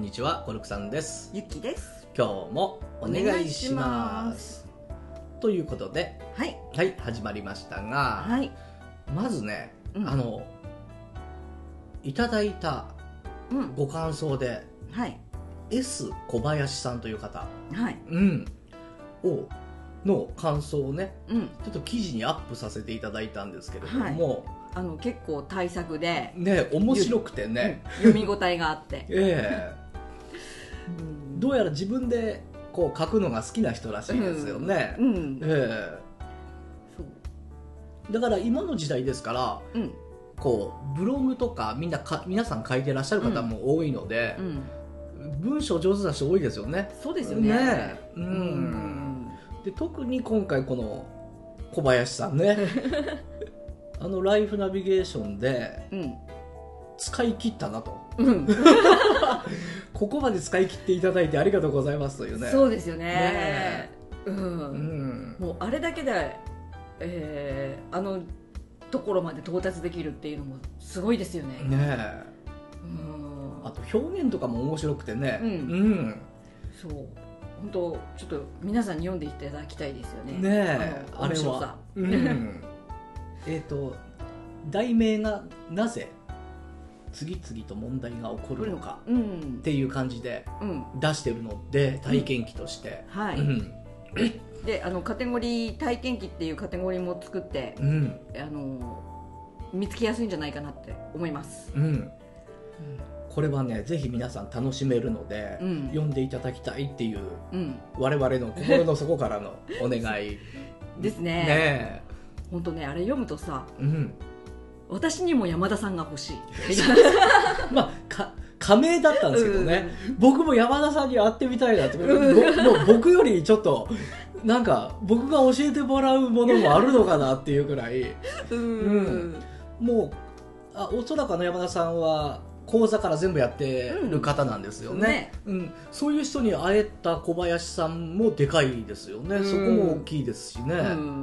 にちは、コルクさんです。 ゆきです。 今日もお願いします。ということで、 はい、 始まりましたが、 はい、 まずね、いただいたご感想で、S 小林さんという方、の感想をね、ちょっと記事にアップさせていただいたんですけれども、 結構大作でね、面白くてね、 読み応えがあってどうやら自分でこう書くのが好きな人らしいですよね。だから今の時代ですから、こうブログとか皆さん書いてらっしゃる方も多いので、文章上手な人多いですよね。 そうですよね。 で特に今回この小林さんねライフナビゲーションで使い切ったなと、ここまで使い切っていただいてありがとうございますというね。 そうですよね。もうあれだけで、ところまで到達できるっていうのもすごいですよね。あと表現とかも面白くてね。そう本当ちょっと皆さんに読んでいただきたいですよね。 あれは題名がなぜ次々と問題が起こるのかっていう感じで出してるので、体験記として、でカテゴリー体験記っていうカテゴリーも作って、見つけやすいんじゃないかなって思います。これはね、ぜひ皆さん楽しめるので、読んでいただきたいっていう、我々の心の底からのお願いですね。本当ね、あれ読むとさ、私にも山田さんが欲しいまあ仮名だったんですけどね、僕も山田さんに会ってみたいなって、もう僕よりちょっとなんか僕が教えてもらうものもあるのかなっていうくらい、もうおそらく山田さんは講座から全部やってる方なんですよね。そういう人に会えた小林さんもでかいですよね。そこも大きいですしね。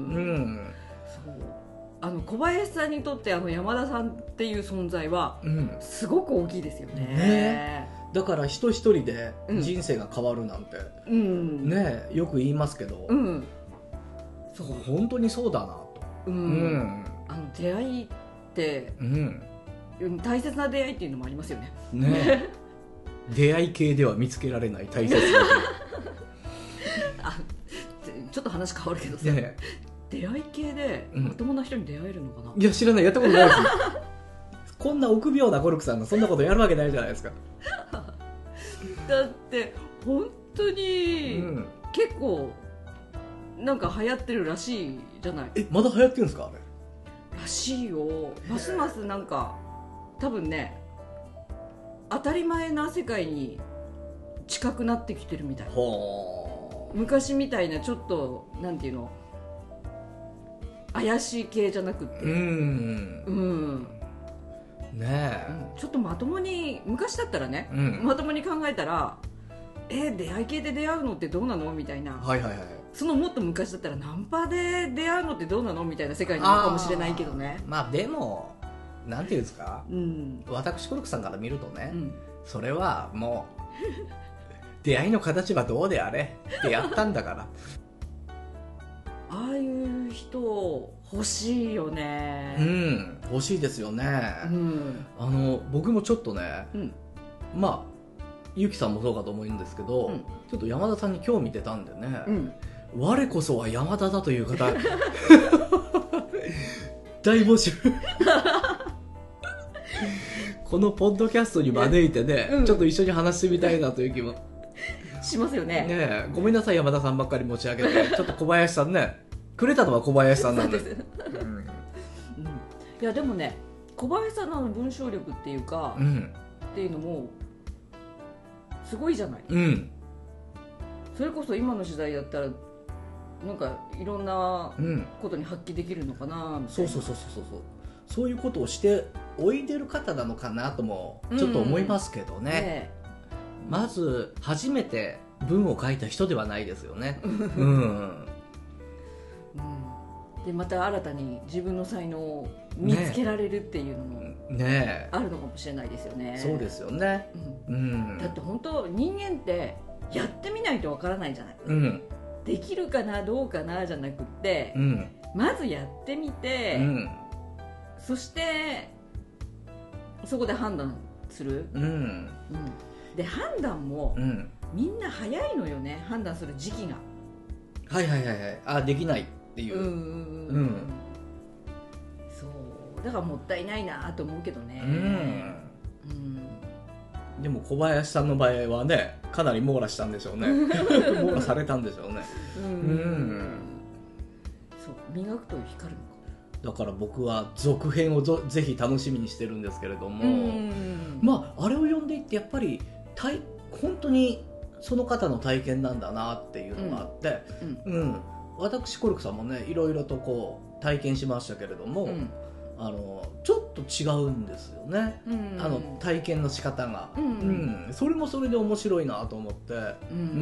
小林さんにとって山田さんっていう存在はすごく大きいですよね。 だから人一人で人生が変わるなんて、よく言いますけど、本当にそうだなと。出会いって、大切な出会いっていうのもありますよね。 出会い系では見つけられない大切なちょっと話変わるけどさ、出会い系でまともな人に出会えるのかな。 いや知らない、やったことないですこんな臆病なコルクさんがそんなことやるわけないじゃないですかだって本当に、結構なんか流行ってるらしいじゃない。 まだ流行ってるんですかあれ。 らしいよ。ますますなんか多分ね、当たり前な世界に近くなってきてるみたい。昔みたいなちょっとなんていうの、怪しい系じゃなくってちょっとまともに、昔だったらね、まともに考えたら出会い系で出会うのってどうなのみたいな、そのもっと昔だったらナンパで出会うのってどうなのみたいな世界になるかもしれないけどね。 まあでもなんていうんですか、私コルクさんから見るとね、それはもう出会いの形はどうであれってやったんだからああいう人欲しいよね。 欲しいですよね。僕もちょっとね、まあゆきさんもそうかと思うんですけど、ちょっと山田さんに興味出たんでね、我こそは山田だという方大募集このポッドキャストに招いてね、ちょっと一緒に話してみたいなという気もしますよね。 ごめんなさい山田さんばっかり持ち上げてちょっと小林さんね、くれたのは小林さんなんでいやでもね、小林さんの文章力っていうか、っていうのもすごいじゃない。それこそ今の時代だったらなんかいろんなことに発揮できるのかなみたいな。 そういうことをしておいでる方なのかなともちょっと思いますけどね。まず初めて文を書いた人ではないですよね。 でまた新たに自分の才能を見つけられるっていうのもあるのかもしれないですよね。 そうですよね、 だって本当人間ってやってみないとわからないじゃない、できるかなどうかなじゃなくって、まずやってみて、そしてそこで判断する、で判断も、みんな早いのよね、判断する時期が。 できないっていう、 そうだからもったいないなと思うけどね。 でも小林さんの場合はね、かなり網羅したんでしょうね網羅されたんでしょうね。 そう磨くと光るのか。 だから僕は続編をぜひ楽しみにしてるんですけれども、まああれを読んでいってやっぱり本当にその方の体験なんだなっていうのがあって、私コルクさんもねいろいろとこう体験しましたけれども、ちょっと違うんですよね、体験の仕方が、それもそれで面白いなと思って、そう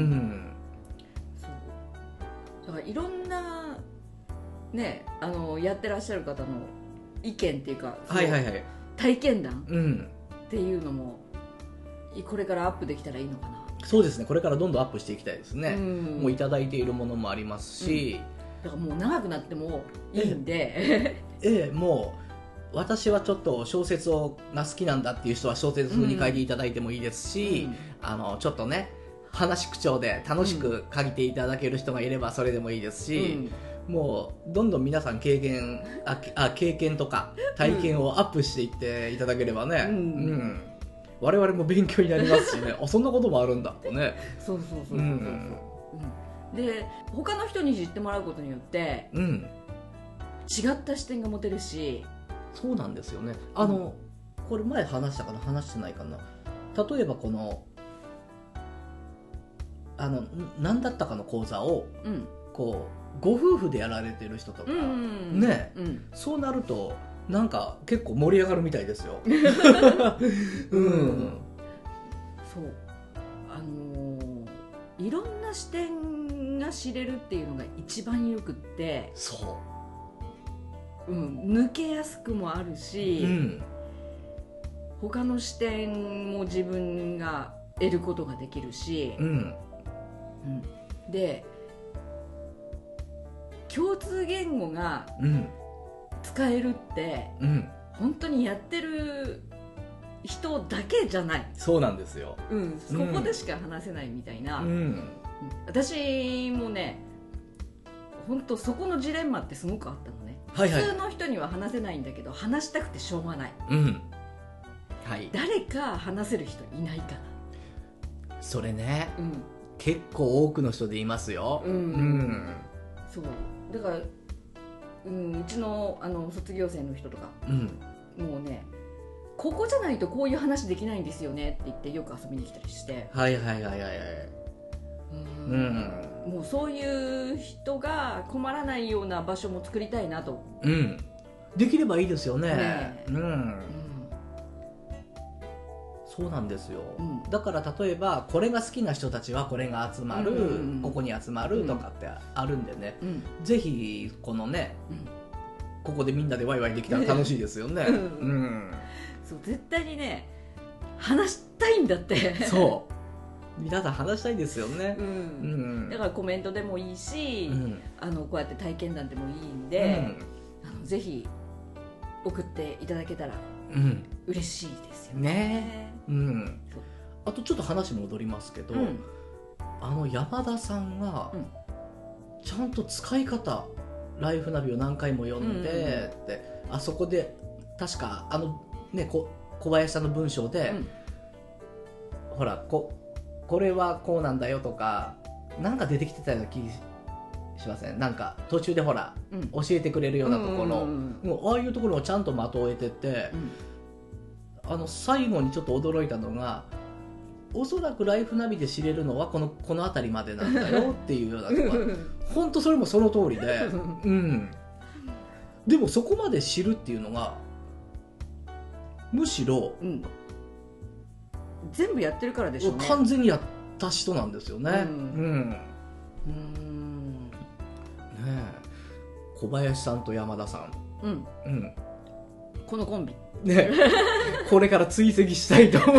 だからいろんなねやってらっしゃる方の意見っていうか、体験談っていうのもこれからアップできたらいいのかな。 そうですね、これからどんどんアップしていきたいですね、もういただいているものもありますし、 だからもう長くなってもいいんでもう私はちょっと小説が好きなんだっていう人は小説風に書いていただいてもいいですし、ちょっとね話口調で楽しく書いていただける人がいればそれでもいいですし、もうどんどん皆さん経験とか体験をアップしていっていただければね、我々も勉強になりますしねそんなこともあるんだとね。 そうで他の人に知ってもらうことによって、違った視点が持てるし。 そうなんですよね。これ前話したかな話してないかな。例えばこの何だったかの講座を、こうご夫婦でやられてる人とか、そうなるとなんか結構盛り上がるみたいですよ。 そういろんな視点が知れるっていうのが一番よくって、抜けやすくもあるし、他の視点も自分が得ることができるし、で共通言語が使えるって、本当にやってる人だけじゃない。 そうなんですよ、 そこでしか話せないみたいな、私もね本当そこのジレンマってすごくあったのね、普通の人には話せないんだけど話したくてしょうがない、誰か話せる人いないかな。 それね、結構多くの人でいますよ。 そうだから、うちの卒業生の人とか、もうねここじゃないとこういう話できないんですよねって言ってよく遊びに来たりして、もうそういう人が困らないような場所も作りたいなと、 できればいいですよね。そうなんですよ、だから例えばこれが好きな人たちはこれが集まる、ここに集まるとかってあるんでね、ぜひこのね、ここでみんなでワイワイできたら楽しいですよね。 そう絶対にね話したいんだって。 そう皆さん話したいですよね、 だからコメントでもいいし、こうやって体験談でもいいんで、ぜひ送っていただけたら嬉しいですよね。 あとちょっと話戻りますけど、山田さんがちゃんと使い方、ライフナビを何回も読んでって、あそこで確か小林さんの文章で、ほらこれはこうなんだよとかなんか出てきてたような気しません？なんか途中でほら、教えてくれるようなところ、もうああいうところをちゃんと的を得てて、最後にちょっと驚いたのが、おそらくライフナビで知れるのはこの辺りまでなんだよっていうようなところ本当それもその通りで、でもそこまで知るっていうのがむしろ、 全部やってるからでしょうね。 完全にやった人なんですよね。 小林さんと山田さん、 うんうん、このコンビねこれから追跡したいと思う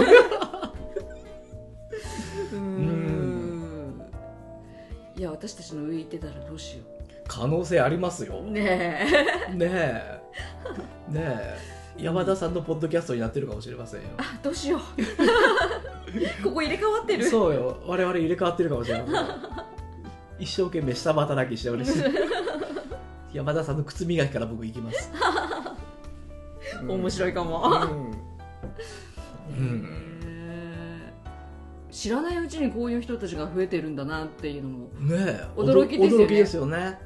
いや私たちの上行ってたらどうしよう。 可能性ありますよ。 ねえねえねえ山田さんのポッドキャストになってるかもしれませんよ。 あ、どうしようここ入れ替わってる。 そうよ、我々入れ替わってるかもしれません一生懸命下働きしております山田さんの靴磨きから僕行きます面白いかも、知らないうちにこういう人たちが増えてるんだなっていうのもね驚きですよね。 驚きですよね。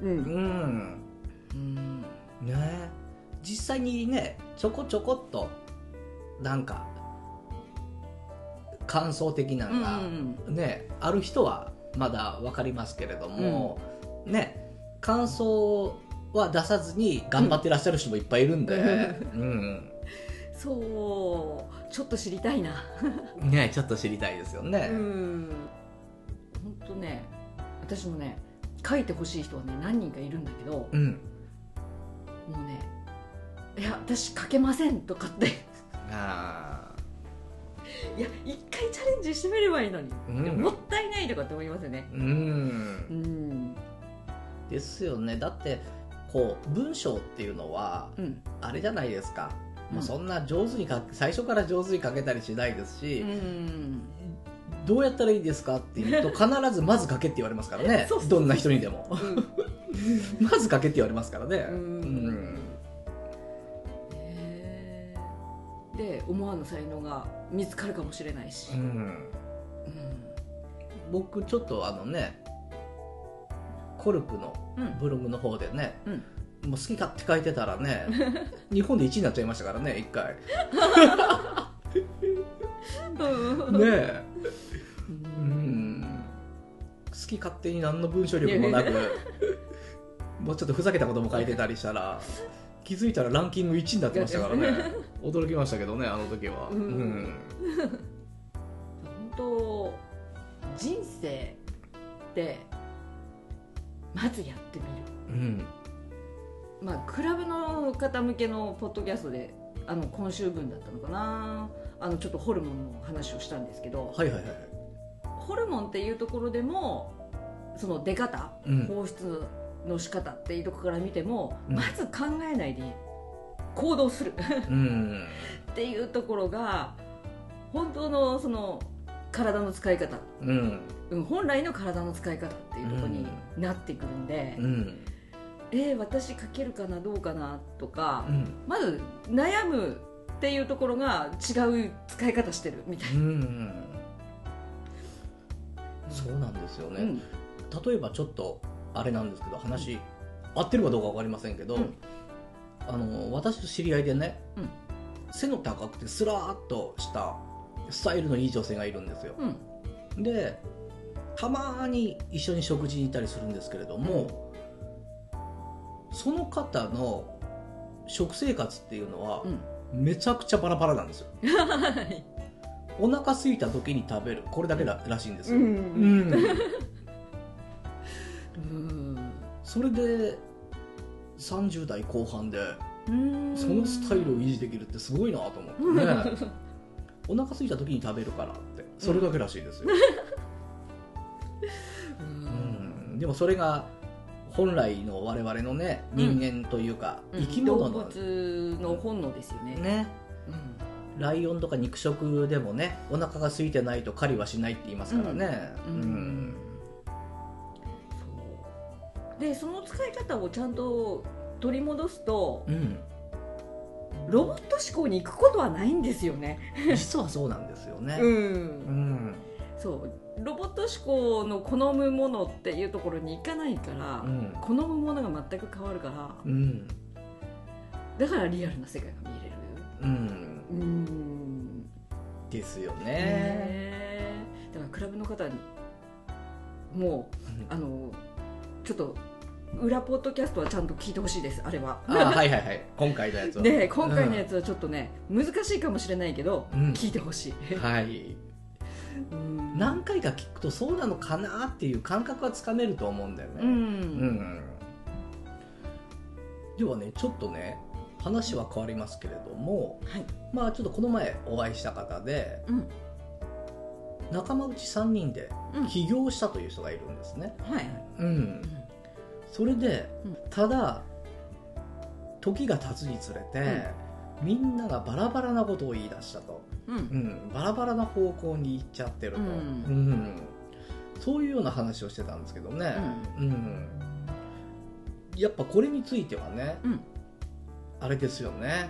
ね、実際にねちょこちょこっとなんか感想的なのが、ね、ある人はまだ分かりますけれども、ね、感想は出さずに頑張ってらっしゃる人もいっぱいいるんで、 そうちょっと知りたいなね、ちょっと知りたいですよね。 本当ね、私もね書いてほしい人はね何人かいるんだけど、もうね、いや私書けませんとかっていや一回チャレンジしてみればいいのに、もったいないとかって思いますよね。 ですよね。だってこう文章っていうのは、あれじゃないですか、もうそんな上手に最初から上手に書けたりしないですし、どうやったらいいですかって言うと必ずまず書けって言われますからねどんな人にでもまず書けって言われますからね。 で思わぬ才能が見つかるかもしれないし、 僕ちょっとコルクのブログの方でね、もう好き勝手書いてたらね日本で1位になっちゃいましたからね、1回ねえ、好き勝手に何の文章力もなくもうちょっとふざけたことも書いてたりしたら気づいたらランキング1位になってましたからね驚きましたけどね、あの時は。本当人生ってまずやってみる、まあ、クラブの方向けのポッドキャストで今週分だったのかな、ちょっとホルモンの話をしたんですけど、ホルモンっていうところでもその出方、放出の仕方っていうところから見ても、まず考えないで行動するっていうところが本当のその体の使い方、本来の体の使い方っていうところになってくるんで、私書けるかなどうかなとか、まず悩むっていうところが違う使い方してるみたいな、 そうなんですよね。例えばちょっとあれなんですけど、話合ってるかどうか分かりませんけど、私と知り合いでね、背の高くてスラーっとしたスタイルのいい女性がいるんですよ、でたまに一緒に食事に行ったりするんですけれども、その方の食生活っていうのは、めちゃくちゃバラバラなんですよお腹空いた時に食べる、これだけらしいんですよ。それで30代後半でそのスタイルを維持できるってすごいなと思ってねお腹空いた時に食べるからってそれだけらしいですよ。でもそれが本来の我々のね、人間というか、生き物の動物の本能ですよね。 ライオンとか肉食でもね、お腹が空いてないと狩りはしないって言いますからね。 でその使い方をちゃんと取り戻すと、ロボット思考に行くことはないんですよね実はそうなんですよね。 そうロボット思考の好むものっていうところに行かないから、好むものが全く変わるから、だからリアルな世界が見れる、 ですよね。 だからクラブの方にもう、ちょっと裏ポッドキャストはちゃんと聞いてほしいです、あれは。 今回のやつはね、今回のやつはちょっとね、難しいかもしれないけど、聞いてほしい。 何回か聞くとそうなのかなっていう感覚はつかめると思うんだよね。 ではねちょっとね話は変わりますけれども、 はい、 まあちょっとこの前お会いした方で、仲間内3人で起業したという人がいるんですね。それで、ただ時が経つにつれて、みんながバラバラなことを言い出したと、バラバラな方向に行っちゃってると、そういうような話をしてたんですけどね、やっぱこれについてはね、あれですよね、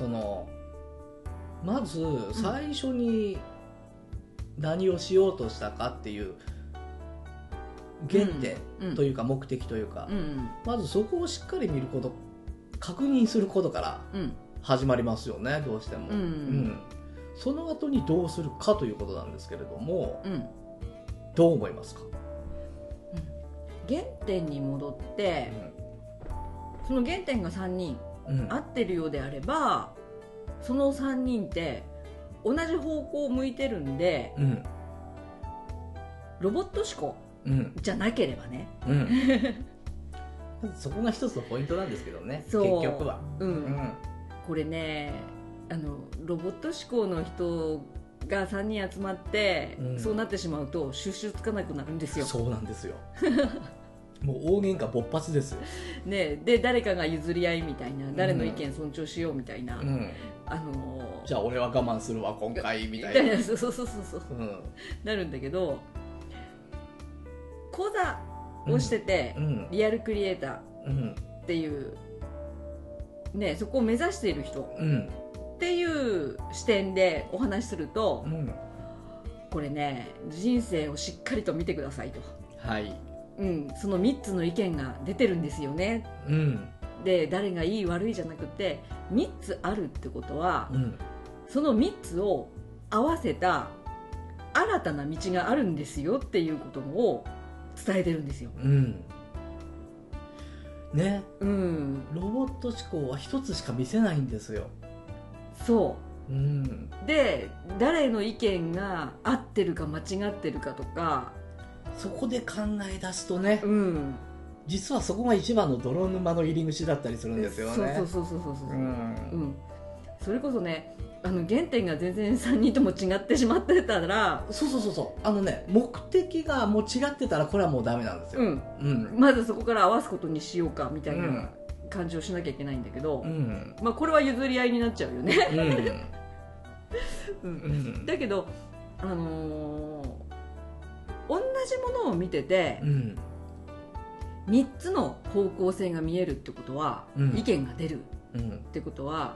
まず最初に何をしようとしたかっていう原点というか目的というか、まずそこをしっかり見ること、確認することから始まりますよね、どうしても、その後にどうするかということなんですけれども、どう思いますか？ 原点に戻って、その原点が3人合ってるようであれば、その3人って同じ方向を向いてるんで、ロボット思考じゃなければね、 そこが一つのポイントなんですけどね、結局は、 これね、ロボット思考の人が3人集まって、そうなってしまうと収拾つかなくなるんですよ。 そうなんですよもう大喧嘩勃発ですよ、 ね、で誰かが譲り合いみたいな、誰の意見尊重しようみたいな、 じゃあ俺は我慢するわ今回みたいなそう、なるんだけど、講座をしてて、リアルクリエイターっていう、ね、そこを目指している人っていう視点でお話しすると、これね、人生をしっかりと見てくださいと、その3つの意見が出てるんですよね、で誰がいい悪いじゃなくて3つあるってことは、その3つを合わせた新たな道があるんですよっていうことを伝えてるんですよ、 ね、ロボット思考は一つしか見せないんですよ。 そう、で誰の意見が合ってるか間違ってるかとか、 そこで考え出すとね、実はそこが一番の泥沼の入り口だったりするんですよね。 それこそね、原点が全然3人とも違ってしまってたら、 目的がもう違ってたらこれはもうダメなんですよ、 まずそこから合わすことにしようかみたいな感じをしなきゃいけないんだけど、これは譲り合いになっちゃうよねだけど、同じものを見てて、3つの方向性が見えるってことは、意見が出るってことは、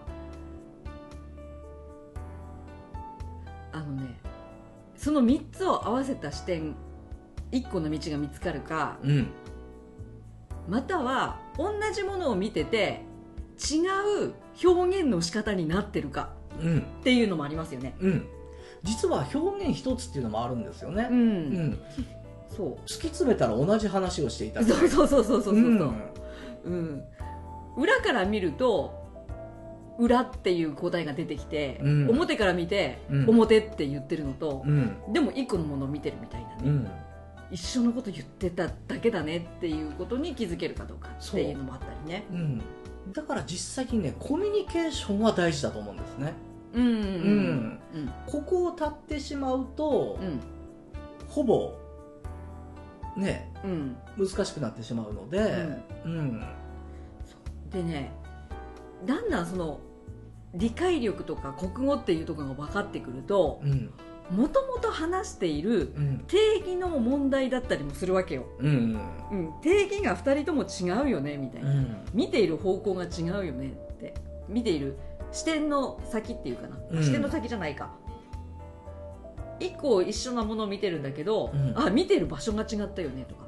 その3つを合わせた視点、1個の道が見つかるか、または同じものを見てて違う表現の仕方になってるかっていうのもありますよね。 実は表現一つっていうのもあるんですよね。 そう突き詰めたら同じ話をしていた。 裏から見ると裏っていう答えが出てきて、表から見て、表って言ってるのと、でも一個のものを見てるみたいなね、一緒のこと言ってただけだねっていうことに気づけるかどうかっていうのもあったりね。 だから実際にね、コミュニケーションは大事だと思うんですね。ここを立ってしまうと、ほぼね、難しくなってしまうので、 でね、だんだんその理解力とか国語っていうところが分かってくると、もともと話している定義の問題だったりもするわけよ。定義が2人とも違うよねみたいな、見ている方向が違うよねって、見ている視点の先っていうかな、視点の先じゃないか、1個一緒なものを見てるんだけど、見てる場所が違ったよねとか、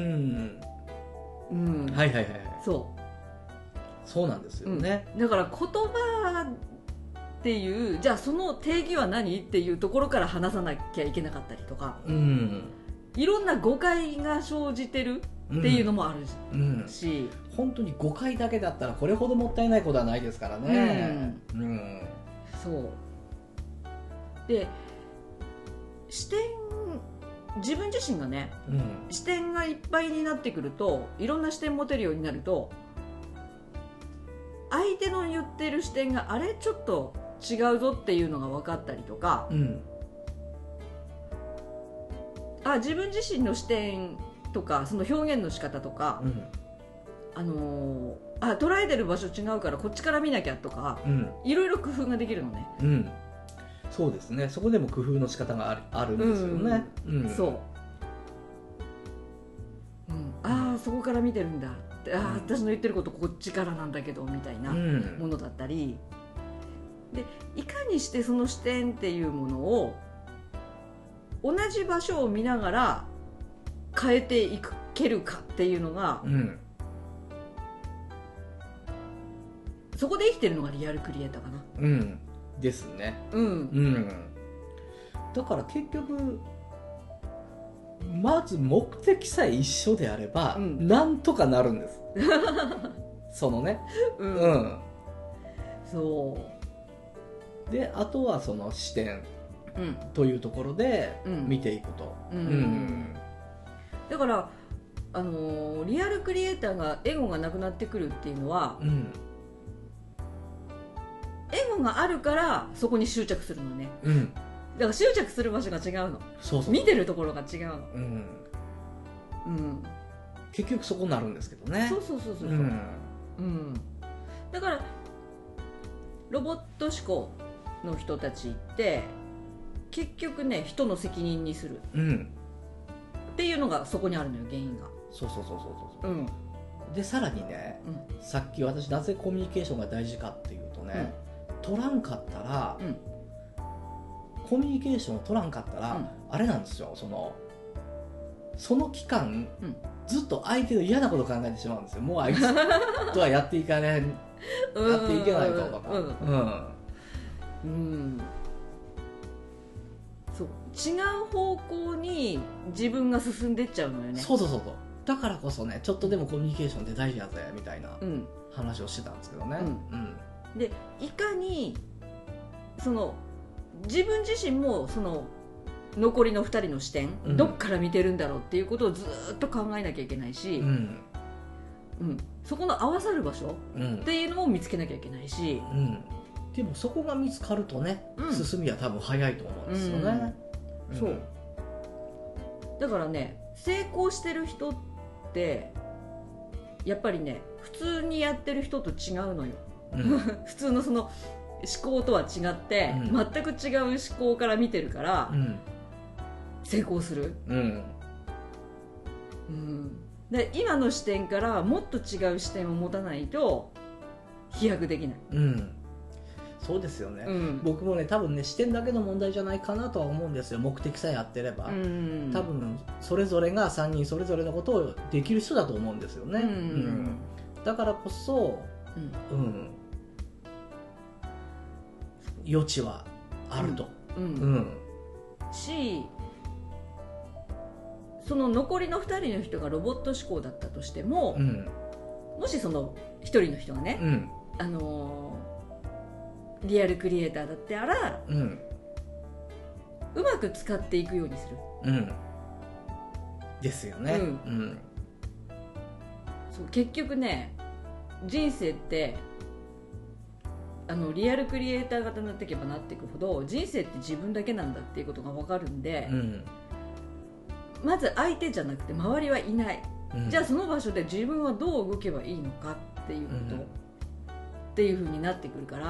そうなんですよね、 だから言葉っていう、じゃあその定義は何っていうところから話さなきゃいけなかったりとか、いろんな誤解が生じてるっていうのもあるし、 本当に誤解だけだったらこれほどもったいないことはないですからね。 そうで、視点、自分自身がね、視点がいっぱいになってくると、いろんな視点持てるようになると、 手の言ってる視点があれちょっと違うぞっていうのが分かったりとか、自分自身の視点とかその表現の仕方とか、捉えてる場所違うからこっちから見なきゃとか、いろいろ工夫ができるのね。 そうですね。そこでも工夫の仕方があるんですよね。 そう、そこから見てるんだって、私の言ってることこっちからなんだけどみたいなものだったり、でいかにしてその視点っていうものを同じ場所を見ながら変えていけるかっていうのが、そこで生きてるのがリアルクリエイターかな。 ですね。だから結局まず目的さえ一緒であれば、なんとかなるんですそのね、そうで、あとはその視点というところで見ていくと、 だからリアルクリエイターがエゴがなくなってくるっていうのは、エゴがあるからそこに執着するのね。だから執着する場所が違うの。見てるところが違うの。 結局そこになるんですけどね。 だからロボット思考の人たちって結局ね、人の責任にする、っていうのがそこにあるのよ、原因が。 でさらにね、さっき私なぜコミュニケーションが大事かっていうとね、取らんかったら、コミュニケーションを取らんかったら、あれなんですよ、その期間、ずっと相手の嫌なことを考えてしまうんですよ。もうあいつとはやっていけないとか、 そう、違う方向に自分が進んでっちゃうのよね。 だからこそね、ちょっとでもコミュニケーションって大事やぜみたいな話をしてたんですけどね。 でいかに自分自身も残りの2人の視点、どっから見てるんだろうっていうことをずっと考えなきゃいけないし、そこの合わさる場所っていうのも見つけなきゃいけないし、 でもそこが見つかるとね、進みは多分早いと思うんですよね。 そうだからね、成功してる人ってやっぱりね、普通にやってる人と違うのよ。普通の思考とは違って、全く違う思考から見てるから、成功する。で今の視点からもっと違う視点を持たないと飛躍できない。 そうですよね。僕もね、多分ね、視点だけの問題じゃないかなとは思うんですよ。目的さえあってれば、多分それぞれが3人それぞれのことをできる人だと思うんですよね。だからこそ、余地はあると。し、 その残りの2人の人がロボット思考だったとしても、もしその1人の人がね、リアルクリエイターだったら、うまく使っていくようにする。 ですよね。 そう、結局ね、人生ってリアルクリエイター型になっていけばなっていくほど、人生って自分だけなんだっていうことが分かるんで、まず相手じゃなくて周りはいない、じゃあその場所で自分はどう動けばいいのかっていうこと、っていう風になってくるから、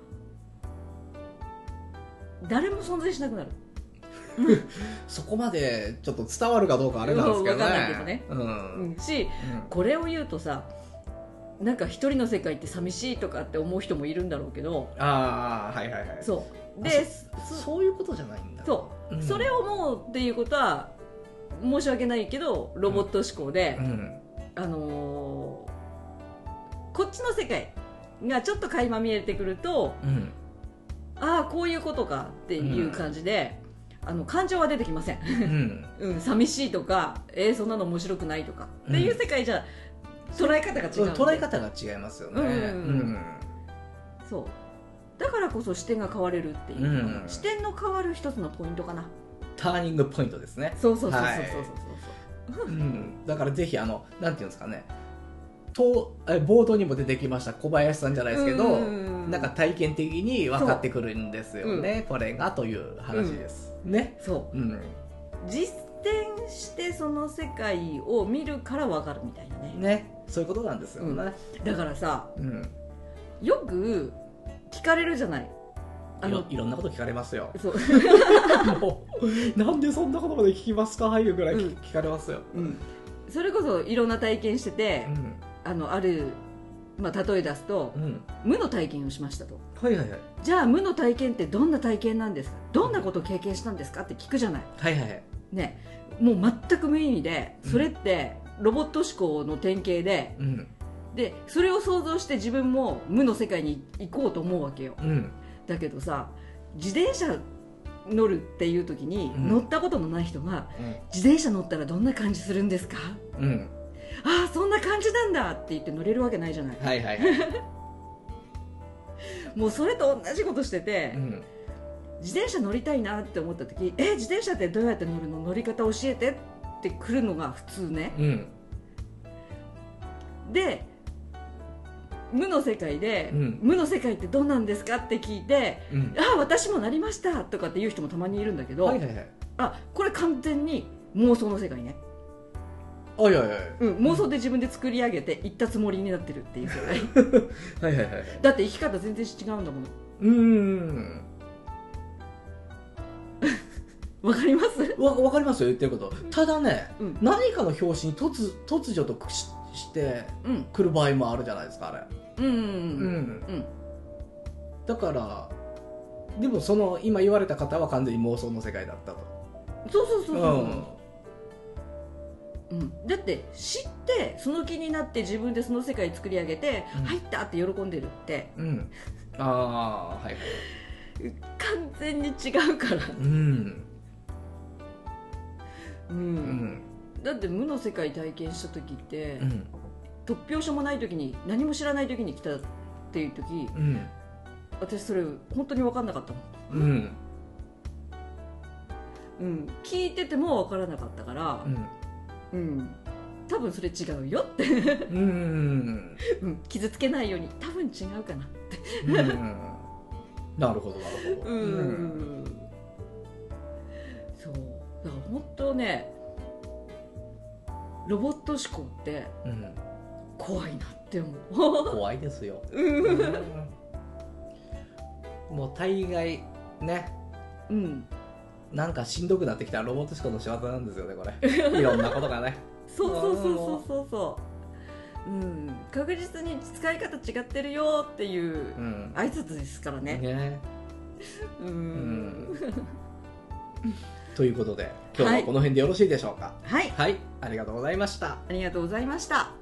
誰も存在しなくなる。 そこまでちょっと伝わるかどうかあれなんですけどね。 分かんないけどね。これを言うとさ、なんか一人の世界って寂しいとかって思う人もいるんだろうけど、そうで、 そういうことじゃないんだ。 それを思うっていうことは申し訳ないけどロボット思考で、こっちの世界がちょっと垣間見えてくると、こういうことかっていう感じで、感情は出てきません。寂しいとか、そんなの面白くないとかっていう世界じゃ捉え方が違う。 捉え方が違いますよね。 そうだからこそ視点が変われるっていう、視点の変わる一つのポイントかな。 ターニングポイントですね。だからぜひなんていうんですかね、 冒頭にも出てきました小林さんじゃないですけど、なんか体験的に分かってくるんですよね、これがという話です、ね。 そう、実践してその世界を見るから分かるみたいなね、そういうことなんですよね、 だからさ、よく聞かれるじゃない、 いろんなこと聞かれますよ。 そうもうなんでそんなことまで聞きますかいうぐらい聞かれますよ、 それこそいろんな体験してて、ある、例え出すと、無の体験をしましたと、じゃあ無の体験ってどんな体験なんですか、どんなことを経験したんですかって聞くじゃない、ね、もう全く無意味で、それってロボット思考の典型で、でそれを想像して自分も無の世界に行こうと思うわけよ、だけどさ、自転車乗るっていう時に、乗ったことのない人が、自転車乗ったらどんな感じするんですか、ああそんな感じなんだって言って乗れるわけないじゃない、もうそれと同じことしてて、自転車乗りたいなって思った時、自転車ってどうやって乗るの、乗り方教えてって来るのが普通ね、で無の世界で、無の世界ってどうなんですかって聞いて、ああ私もなりましたとかって言う人もたまにいるんだけど、これ完全に妄想の世界ね、妄想で自分で作り上げて行ったつもりになってるっていう世界だって生き方全然違うんだもの。わかります？ わかりますよ、言ってること。ただね、何かの拍子に突如として来る場合もあるじゃないですか、あれ。だからでもその今言われた方は完全に妄想の世界だったと。だって知ってその気になって自分でその世界作り上げて、入ったって喜んでるって、完全に違うから、だって無の世界体験した時って、突拍子もない時に、何も知らない時に来たっていう時、私それ本当に分かんなかったもん、聞いてても分からなかったから、多分それ違うよって傷つけないように多分違うかなってなるほどなるほど、 そうだから本当ね、ロボット思考って、怖いなって思う怖いですよ、もう大概ね、なんかしんどくなってきたらロボット思考の仕業なんですよね、これいろんなことがねそう、確実に使い方違ってるよっていう挨拶ですからね。 ということで今日はこの辺でよろしいでしょうか。 はい、 ありがとうございました。 ありがとうございました。